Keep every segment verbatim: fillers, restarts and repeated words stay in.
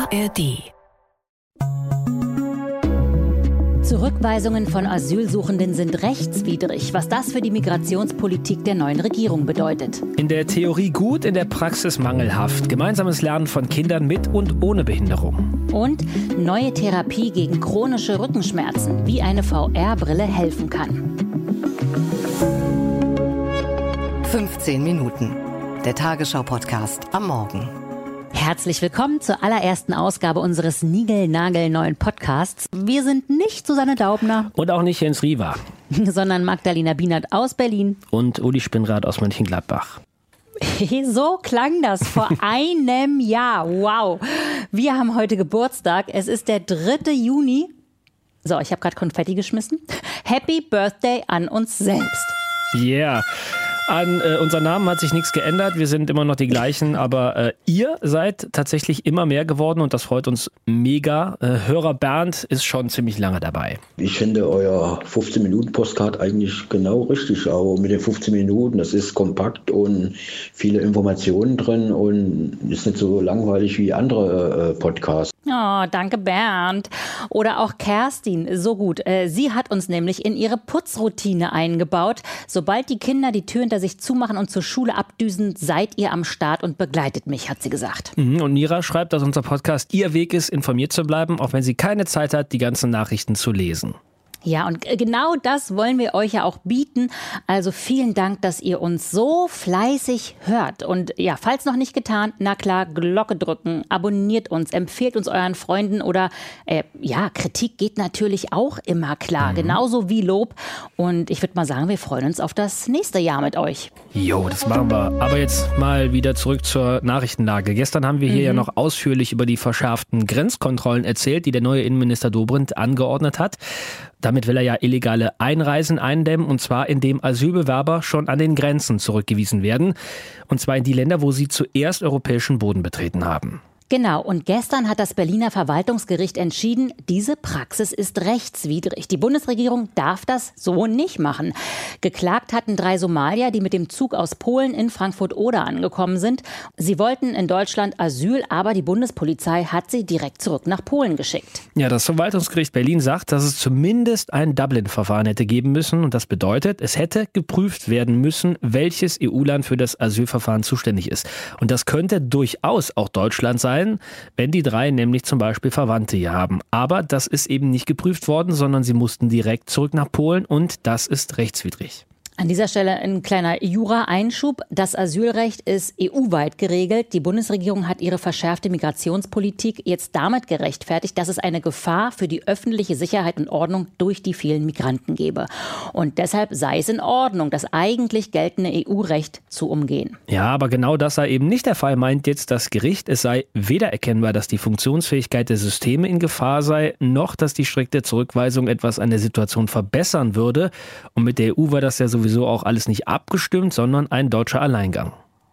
A R D. Zurückweisungen von Asylsuchenden sind rechtswidrig, was das für die Migrationspolitik der neuen Regierung bedeutet. In der Theorie gut, in der Praxis mangelhaft. Gemeinsames Lernen von Kindern mit und ohne Behinderung. Und neue Therapie gegen chronische Rückenschmerzen, wie eine V R-Brille helfen kann. fünfzehn Minuten. Der Tagesschau-Podcast am Morgen. Herzlich willkommen zur allerersten Ausgabe unseres niegelnagelneuen Podcasts. Wir sind nicht Susanne Daubner. Und auch nicht Jens Riewer. Sondern Magdalena Bienert aus Berlin. Und Uli Spinrad aus Mönchengladbach. So klang das vor einem Jahr. Wow. Wir haben heute Geburtstag. Es ist der dritte Juni. So, ich habe gerade Konfetti geschmissen. Happy Birthday an uns selbst. Yeah. An äh, unseren Namen hat sich nichts geändert, wir sind immer noch die gleichen, aber äh, ihr seid tatsächlich immer mehr geworden und das freut uns mega. Äh, Hörer Bernd ist schon ziemlich lange dabei. Ich finde euer fünfzehn Minuten Postcard eigentlich genau richtig, aber mit den fünfzehn Minuten, das ist kompakt und viele Informationen drin und ist nicht so langweilig wie andere äh, Podcasts. Oh, danke Bernd. Oder auch Kerstin, so gut. Sie hat uns nämlich in ihre Putzroutine eingebaut. Sobald die Kinder die Tür hinter sich zumachen und zur Schule abdüsen, seid ihr am Start und begleitet mich, hat sie gesagt. Und Mira schreibt, dass unser Podcast ihr Weg ist, informiert zu bleiben, auch wenn sie keine Zeit hat, die ganzen Nachrichten zu lesen. Ja, und genau das wollen wir euch ja auch bieten. Also vielen Dank, dass ihr uns so fleißig hört. Und ja, falls noch nicht getan, na klar, Glocke drücken, abonniert uns, empfehlt uns euren Freunden oder äh, ja, Kritik geht natürlich auch immer klar, mhm. genauso wie Lob. Und ich würde mal sagen, wir freuen uns auf das nächste Jahr mit euch. Jo, das machen wir. Aber jetzt mal wieder zurück zur Nachrichtenlage. Gestern haben wir hier mhm. ja noch ausführlich über die verschärften Grenzkontrollen erzählt, die der neue Innenminister Dobrindt angeordnet hat. Damit will er ja illegale Einreisen eindämmen, und zwar indem Asylbewerber schon an den Grenzen zurückgewiesen werden. Und zwar in die Länder, wo sie zuerst europäischen Boden betreten haben. Genau, und gestern hat das Berliner Verwaltungsgericht entschieden, diese Praxis ist rechtswidrig. Die Bundesregierung darf das so nicht machen. Geklagt hatten drei Somalier, die mit dem Zug aus Polen in Frankfurt-Oder angekommen sind. Sie wollten in Deutschland Asyl, aber die Bundespolizei hat sie direkt zurück nach Polen geschickt. Ja, das Verwaltungsgericht Berlin sagt, dass es zumindest ein Dublin-Verfahren hätte geben müssen. Und das bedeutet, es hätte geprüft werden müssen, welches E U-Land für das Asylverfahren zuständig ist. Und das könnte durchaus auch Deutschland sein, wenn die drei nämlich zum Beispiel Verwandte hier haben. Aber das ist eben nicht geprüft worden, sondern sie mussten direkt zurück nach Polen und das ist rechtswidrig. An dieser Stelle ein kleiner Jura-Einschub. Das Asylrecht ist E U-weit geregelt. Die Bundesregierung hat ihre verschärfte Migrationspolitik jetzt damit gerechtfertigt, dass es eine Gefahr für die öffentliche Sicherheit und Ordnung durch die vielen Migranten gebe. Und deshalb sei es in Ordnung, das eigentlich geltende E U-Recht zu umgehen. Ja, aber genau das sei eben nicht der Fall, meint jetzt das Gericht. Es sei weder erkennbar, dass die Funktionsfähigkeit der Systeme in Gefahr sei, noch dass die strikte Zurückweisung etwas an der Situation verbessern würde. Und mit der E U war das ja sowieso sowieso auch alles nicht abgestimmt, sondern ein deutscher Alleingang.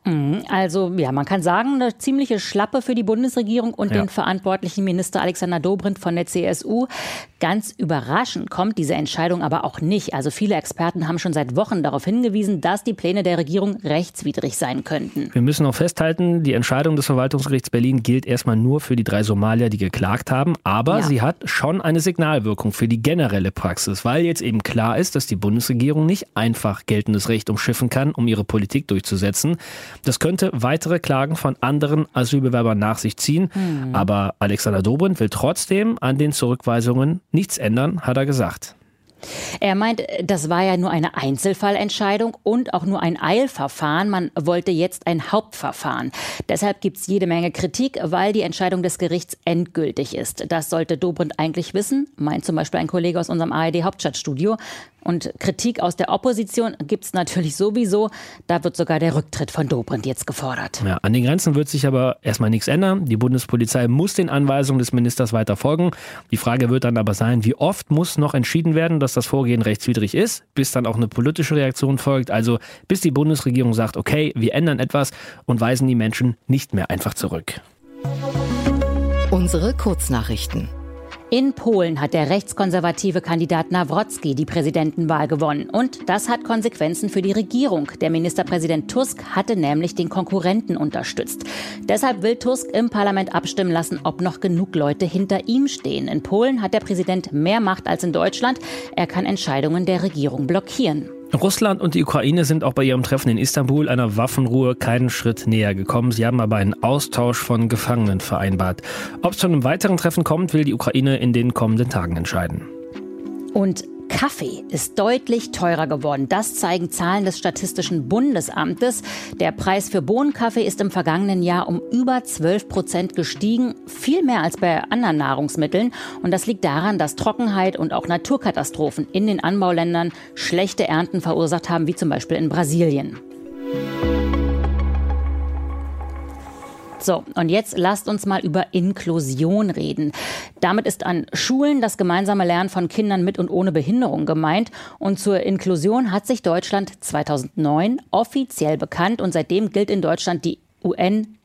Also ja, man kann sagen, eine ziemliche Schlappe für die Bundesregierung und ja. den verantwortlichen Minister Alexander Dobrindt von der C S U. Ganz überraschend kommt diese Entscheidung aber auch nicht. Also viele Experten haben schon seit Wochen darauf hingewiesen, dass die Pläne der Regierung rechtswidrig sein könnten. Wir müssen auch festhalten, die Entscheidung des Verwaltungsgerichts Berlin gilt erstmal nur für die drei Somalier, die geklagt haben. Aber ja. sie hat schon eine Signalwirkung für die generelle Praxis, weil jetzt eben klar ist, dass die Bundesregierung nicht einfach geltendes Recht umschiffen kann, um ihre Politik durchzusetzen. Das könnte weitere Klagen von anderen Asylbewerbern nach sich ziehen. Hm. Aber Alexander Dobrindt will trotzdem an den Zurückweisungen nichts ändern, hat er gesagt. Er meint, das war ja nur eine Einzelfallentscheidung und auch nur ein Eilverfahren. Man wollte jetzt ein Hauptverfahren. Deshalb gibt es jede Menge Kritik, weil die Entscheidung des Gerichts endgültig ist. Das sollte Dobrindt eigentlich wissen, meint zum Beispiel ein Kollege aus unserem A R D-Hauptstadtstudio. Und Kritik aus der Opposition gibt es natürlich sowieso. Da wird sogar der Rücktritt von Dobrindt jetzt gefordert. Ja, an den Grenzen wird sich aber erstmal nichts ändern. Die Bundespolizei muss den Anweisungen des Ministers weiter folgen. Die Frage wird dann aber sein, wie oft muss noch entschieden werden, dass das Vorgehen rechtswidrig ist, bis dann auch eine politische Reaktion folgt. Also bis die Bundesregierung sagt, okay, wir ändern etwas und weisen die Menschen nicht mehr einfach zurück. Unsere Kurznachrichten. In Polen hat der rechtskonservative Kandidat Nawrocki die Präsidentenwahl gewonnen. Und das hat Konsequenzen für die Regierung. Der Ministerpräsident Tusk hatte nämlich den Konkurrenten unterstützt. Deshalb will Tusk im Parlament abstimmen lassen, ob noch genug Leute hinter ihm stehen. In Polen hat der Präsident mehr Macht als in Deutschland. Er kann Entscheidungen der Regierung blockieren. Russland und die Ukraine sind auch bei ihrem Treffen in Istanbul einer Waffenruhe keinen Schritt näher gekommen. Sie haben aber einen Austausch von Gefangenen vereinbart. Ob es zu einem weiteren Treffen kommt, will die Ukraine in den kommenden Tagen entscheiden. Und Kaffee ist deutlich teurer geworden. Das zeigen Zahlen des Statistischen Bundesamtes. Der Preis für Bohnenkaffee ist im vergangenen Jahr um über zwölf Prozent gestiegen. Viel mehr als bei anderen Nahrungsmitteln. Und das liegt daran, dass Trockenheit und auch Naturkatastrophen in den Anbauländern schlechte Ernten verursacht haben, wie zum Beispiel in Brasilien. So, und jetzt lasst uns mal über Inklusion reden. Damit ist an Schulen das gemeinsame Lernen von Kindern mit und ohne Behinderung gemeint. Und zur Inklusion hat sich Deutschland zweitausendneun offiziell bekannt. Und seitdem gilt in Deutschland die U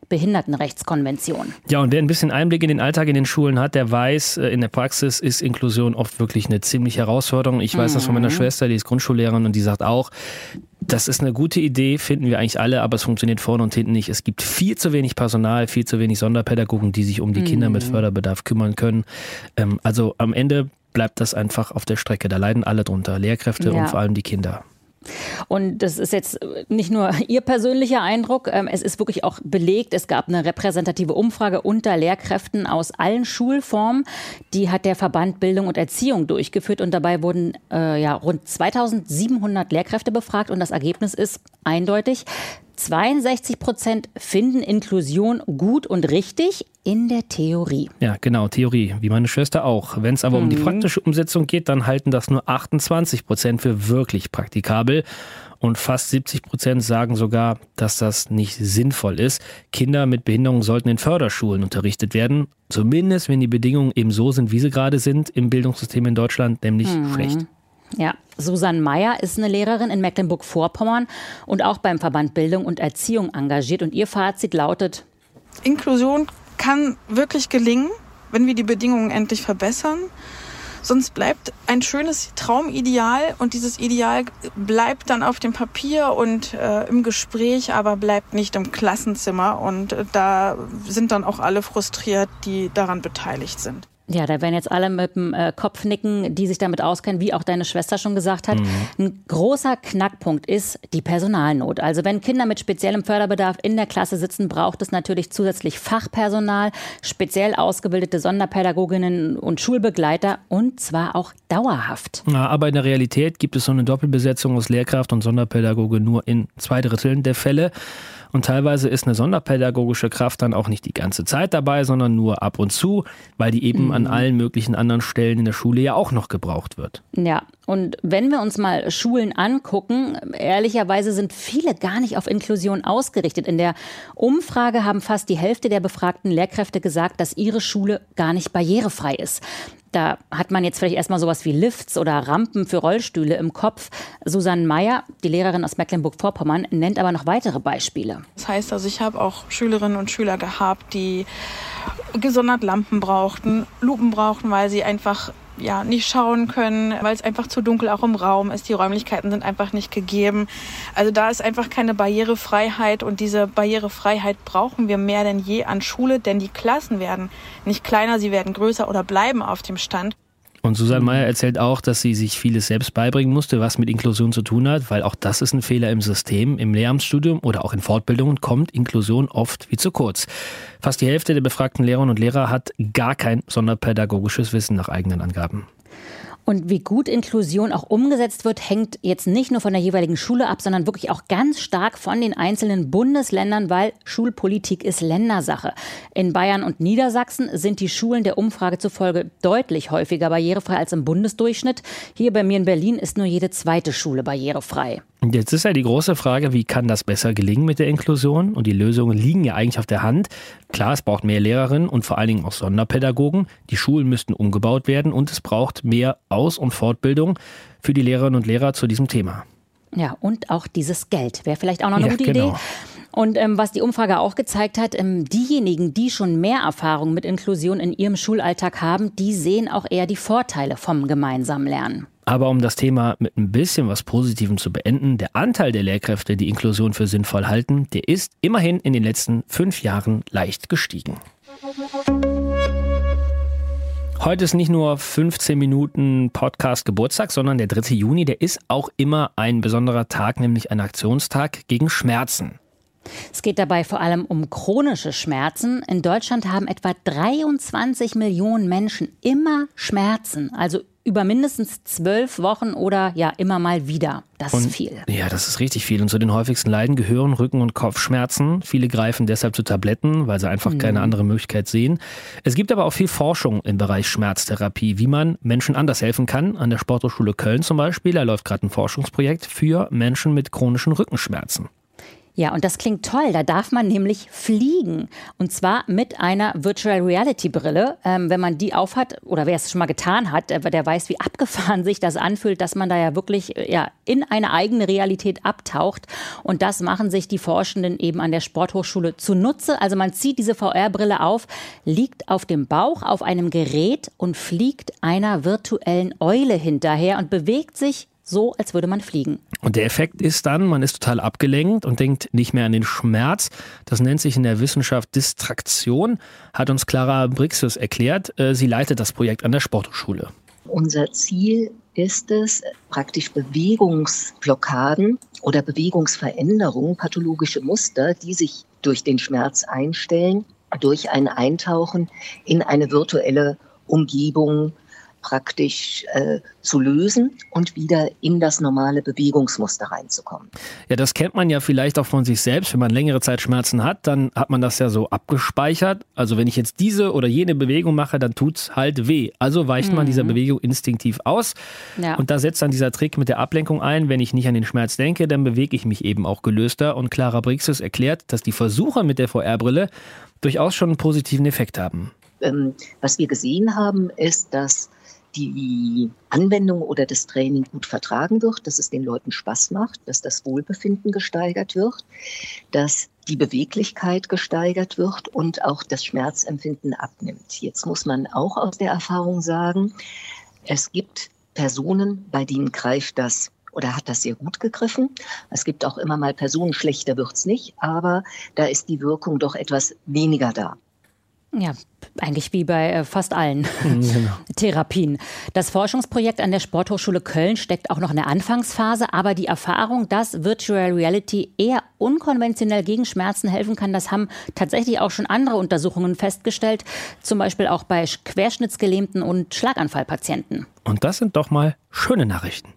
N-Behindertenrechtskonvention. Ja, und wer ein bisschen Einblick in den Alltag in den Schulen hat, der weiß, in der Praxis ist Inklusion oft wirklich eine ziemliche Herausforderung. Ich weiß mhm. das von meiner Schwester, die ist Grundschullehrerin und die sagt auch, das ist eine gute Idee, finden wir eigentlich alle, aber es funktioniert vorne und hinten nicht. Es gibt viel zu wenig Personal, viel zu wenig Sonderpädagogen, die sich um die Kinder mit Förderbedarf kümmern können. Ähm, also am Ende bleibt das einfach auf der Strecke. Da leiden alle drunter, Lehrkräfte ja. und vor allem die Kinder. Und das ist jetzt nicht nur Ihr persönlicher Eindruck, es ist wirklich auch belegt. Es gab eine repräsentative Umfrage unter Lehrkräften aus allen Schulformen. Die hat der Verband Bildung und Erziehung durchgeführt und dabei wurden äh, ja, rund zweitausendsiebenhundert Lehrkräfte befragt und das Ergebnis ist eindeutig. zweiundsechzig Prozent finden Inklusion gut und richtig in der Theorie. Ja, genau, Theorie, wie meine Schwester auch. Wenn es aber mhm. um die praktische Umsetzung geht, dann halten das nur achtundzwanzig Prozent für wirklich praktikabel. Und fast siebzig Prozent sagen sogar, dass das nicht sinnvoll ist. Kinder mit Behinderung sollten in Förderschulen unterrichtet werden. Zumindest, wenn die Bedingungen eben so sind, wie sie gerade sind im Bildungssystem in Deutschland, nämlich mhm. schlecht. Ja, Susanne Meyer ist eine Lehrerin in Mecklenburg-Vorpommern und auch beim Verband Bildung und Erziehung engagiert. Und ihr Fazit lautet: Inklusion kann wirklich gelingen, wenn wir die Bedingungen endlich verbessern. Sonst bleibt ein schönes Traumideal und dieses Ideal bleibt dann auf dem Papier und äh, im Gespräch, aber bleibt nicht im Klassenzimmer. Und äh, da sind dann auch alle frustriert, die daran beteiligt sind. Ja, da werden jetzt alle mit dem äh, Kopf nicken, die sich damit auskennen, wie auch deine Schwester schon gesagt hat. Mhm. Ein großer Knackpunkt ist die Personalnot. Also wenn Kinder mit speziellem Förderbedarf in der Klasse sitzen, braucht es natürlich zusätzlich Fachpersonal, speziell ausgebildete Sonderpädagoginnen und Schulbegleiter und zwar auch dauerhaft. Ja, aber in der Realität gibt es so eine Doppelbesetzung aus Lehrkraft und Sonderpädagoge nur in zwei Dritteln der Fälle. Und teilweise ist eine sonderpädagogische Kraft dann auch nicht die ganze Zeit dabei, sondern nur ab und zu, weil die eben mhm. an allen möglichen anderen Stellen in der Schule ja auch noch gebraucht wird. Ja, und wenn wir uns mal Schulen angucken, ehrlicherweise sind viele gar nicht auf Inklusion ausgerichtet. In der Umfrage haben fast die Hälfte der befragten Lehrkräfte gesagt, dass ihre Schule gar nicht barrierefrei ist. Da hat man jetzt vielleicht erstmal sowas wie Lifts oder Rampen für Rollstühle im Kopf. Susanne Meyer, die Lehrerin aus Mecklenburg-Vorpommern, nennt aber noch weitere Beispiele. Das heißt also, ich habe auch Schülerinnen und Schüler gehabt, die gesondert Lampen brauchten, Lupen brauchten, weil sie einfach ja nicht schauen können, weil es einfach zu dunkel auch im Raum ist. Die Räumlichkeiten sind einfach nicht gegeben. Also da ist einfach keine Barrierefreiheit und diese Barrierefreiheit brauchen wir mehr denn je an Schule, denn die Klassen werden nicht kleiner, sie werden größer oder bleiben auf dem Stand. Und Susanne Meyer erzählt auch, dass sie sich vieles selbst beibringen musste, was mit Inklusion zu tun hat, weil auch das ist ein Fehler im System. Im Lehramtsstudium oder auch in Fortbildungen kommt Inklusion oft wie zu kurz. Fast die Hälfte der befragten Lehrerinnen und Lehrer hat gar kein sonderpädagogisches Wissen nach eigenen Angaben. Und wie gut Inklusion auch umgesetzt wird, hängt jetzt nicht nur von der jeweiligen Schule ab, sondern wirklich auch ganz stark von den einzelnen Bundesländern, weil Schulpolitik ist Ländersache. In Bayern und Niedersachsen sind die Schulen der Umfrage zufolge deutlich häufiger barrierefrei als im Bundesdurchschnitt. Hier bei mir in Berlin ist nur jede zweite Schule barrierefrei. Und jetzt ist ja die große Frage, wie kann das besser gelingen mit der Inklusion? Und die Lösungen liegen ja eigentlich auf der Hand. Klar, es braucht mehr Lehrerinnen und vor allen Dingen auch Sonderpädagogen. Die Schulen müssten umgebaut werden und es braucht mehr Aus- und Fortbildung für die Lehrerinnen und Lehrer zu diesem Thema. Ja, und auch dieses Geld wäre vielleicht auch noch eine ja, gute genau. Idee. Und ähm, was die Umfrage auch gezeigt hat, ähm, diejenigen, die schon mehr Erfahrung mit Inklusion in ihrem Schulalltag haben, die sehen auch eher die Vorteile vom gemeinsamen Lernen. Aber um das Thema mit ein bisschen was Positivem zu beenden, der Anteil der Lehrkräfte, die Inklusion für sinnvoll halten, der ist immerhin in den letzten fünf Jahren leicht gestiegen. Heute ist nicht nur fünfzehn Minuten Podcast Geburtstag, sondern der dritte Juni, der ist auch immer ein besonderer Tag, nämlich ein Aktionstag gegen Schmerzen. Es geht dabei vor allem um chronische Schmerzen. In Deutschland haben etwa dreiundzwanzig Millionen Menschen immer Schmerzen, also über mindestens zwölf Wochen oder ja immer mal wieder. Das und, ist viel. Ja, das ist richtig viel. Und zu den häufigsten Leiden gehören Rücken- und Kopfschmerzen. Viele greifen deshalb zu Tabletten, weil sie einfach mhm. keine andere Möglichkeit sehen. Es gibt aber auch viel Forschung im Bereich Schmerztherapie, wie man Menschen anders helfen kann. An der Sporthochschule Köln zum Beispiel, da läuft gerade ein Forschungsprojekt für Menschen mit chronischen Rückenschmerzen. Ja, und das klingt toll. Da darf man nämlich fliegen. Und zwar mit einer Virtual Reality Brille. Ähm, wenn man die aufhat, oder wer es schon mal getan hat, der weiß, wie abgefahren sich das anfühlt, dass man da ja wirklich ja, in eine eigene Realität abtaucht. Und das machen sich die Forschenden eben an der Sporthochschule zunutze. Also man zieht diese V R-Brille auf, liegt auf dem Bauch auf einem Gerät und fliegt einer virtuellen Eule hinterher und bewegt sich so, als würde man fliegen. Und der Effekt ist dann, man ist total abgelenkt und denkt nicht mehr an den Schmerz. Das nennt sich in der Wissenschaft Distraktion, hat uns Clara Brixius erklärt. Sie leitet das Projekt an der Sporthochschule. Unser Ziel ist es, praktisch Bewegungsblockaden oder Bewegungsveränderungen, pathologische Muster, die sich durch den Schmerz einstellen, durch ein Eintauchen in eine virtuelle Umgebung praktisch äh, zu lösen und wieder in das normale Bewegungsmuster reinzukommen. Ja, das kennt man ja vielleicht auch von sich selbst. Wenn man längere Zeit Schmerzen hat, dann hat man das ja so abgespeichert. Also wenn ich jetzt diese oder jene Bewegung mache, dann tut's halt weh. Also weicht mhm. man dieser Bewegung instinktiv aus. Ja. Und da setzt dann dieser Trick mit der Ablenkung ein. Wenn ich nicht an den Schmerz denke, dann bewege ich mich eben auch gelöster. Und Clara Brixius erklärt, dass die Versuche mit der V R-Brille durchaus schon einen positiven Effekt haben. Ähm, was wir gesehen haben, ist, dass die Anwendung oder das Training gut vertragen wird, dass es den Leuten Spaß macht, dass das Wohlbefinden gesteigert wird, dass die Beweglichkeit gesteigert wird und auch das Schmerzempfinden abnimmt. Jetzt muss man auch aus der Erfahrung sagen, es gibt Personen, bei denen greift das oder hat das sehr gut gegriffen. Es gibt auch immer mal Personen, schlechter wird's nicht, aber da ist die Wirkung doch etwas weniger da. Ja, eigentlich wie bei äh, fast allen genau. Therapien. Das Forschungsprojekt an der Sporthochschule Köln steckt auch noch in der Anfangsphase, aber die Erfahrung, dass Virtual Reality eher unkonventionell gegen Schmerzen helfen kann, das haben tatsächlich auch schon andere Untersuchungen festgestellt, zum Beispiel auch bei Querschnittsgelähmten und Schlaganfallpatienten. Und das sind doch mal schöne Nachrichten.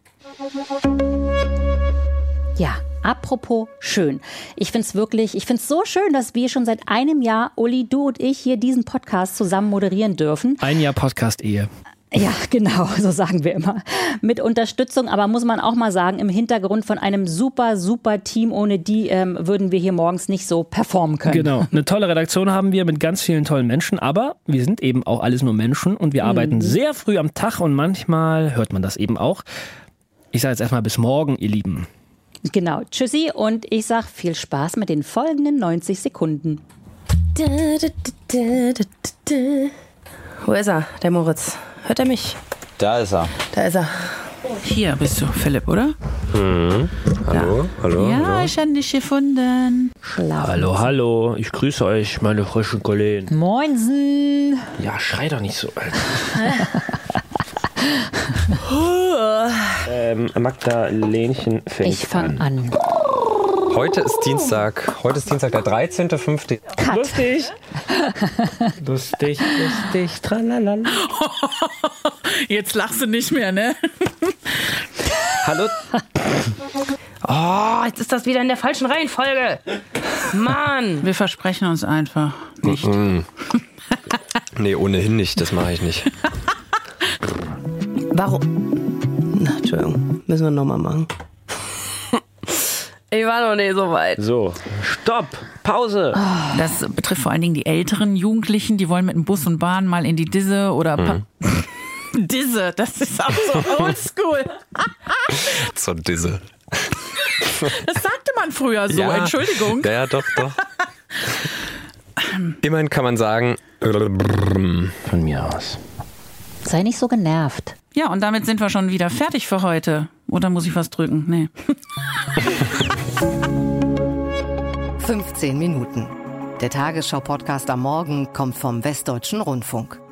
Ja, apropos schön. Ich finde es wirklich, ich finde es so schön, dass wir schon seit einem Jahr, Uli, du und ich, hier diesen Podcast zusammen moderieren dürfen. Ein Jahr Podcast-Ehe. Ja, genau, so sagen wir immer. Mit Unterstützung, aber muss man auch mal sagen, im Hintergrund von einem super, super Team. Ohne die ähm, würden wir hier morgens nicht so performen können. Genau, eine tolle Redaktion haben wir mit ganz vielen tollen Menschen, aber wir sind eben auch alles nur Menschen und wir arbeiten mhm. sehr früh am Tag und manchmal hört man das eben auch. Ich sage jetzt erstmal bis morgen, ihr Lieben. Genau, tschüssi und ich sag viel Spaß mit den folgenden neunzig Sekunden. Da, da, da, da, da. Wo ist er, der Moritz? Hört er mich? Da ist er. Da ist er. Hier bist du, Philipp, oder? Mhm. Hallo, ja. hallo. Ja, hallo. ich habe dich gefunden. Schlau. Hallo, hallo. Ich grüße euch, meine frischen Kollegen. Moinsen. Ja, schrei doch nicht so. ähm, Magdalenchen fängt Ich fange an. Heute ist Dienstag. Heute ist Dienstag, der dreizehnte fünfte Cut. Lustig. lustig, lustig, tralalala. Jetzt lachst du nicht mehr, ne? Hallo. Oh, jetzt ist das wieder in der falschen Reihenfolge. Mann. Wir versprechen uns einfach nicht. Mm-mm. Nee, ohnehin nicht. Das mache ich nicht. Warum? Na, Entschuldigung. Müssen wir nochmal machen. Ich war noch nicht so weit. So, stopp, Pause. Das betrifft vor allen Dingen die älteren Jugendlichen, die wollen mit dem Bus und Bahn mal in die Disse oder Mhm. Disse, das ist auch so oldschool. Zur Disse. Das sagte man früher so, ja, Entschuldigung. Ja, doch, doch. Immerhin kann man sagen, von mir aus. Sei nicht so genervt. Ja, und damit sind wir schon wieder fertig für heute. Oder muss ich was drücken? Nee. fünfzehn Minuten. Der Tagesschau-Podcast am Morgen kommt vom Westdeutschen Rundfunk.